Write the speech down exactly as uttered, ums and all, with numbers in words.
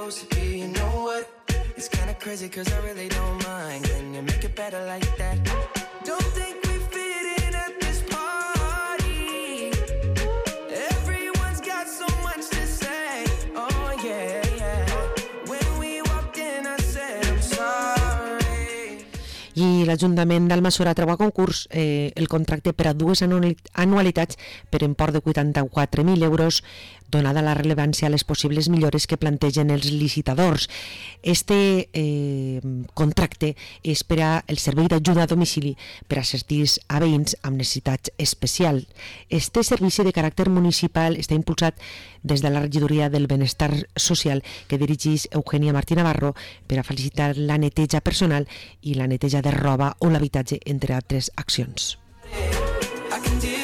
supposed to be. You know what? It's kind of crazy cause I really don't mind. Can you make it better like that? Don't think we fit in at this party. Everyone's got so much to say. Oh yeah, yeah. When we walked in I said I'm sorry. I l'Ajuntament d'Almassora treu a concurs eh, el contracte per a dues anualitats per import de vuitanta-quatre mil euros, donada la rellevància a les possibles millores que plantegen els licitadors. Este eh, contracte és per a el servei d'ajuda a domicili per a assistits a veïns amb necessitats especials. Este servici de caràcter municipal està impulsat des de la regidoria del benestar social que dirigeix Eugènia Martí Navarro per a facilitar la neteja personal i la neteja de roba o l'habitatge, entre altres accions. I can deal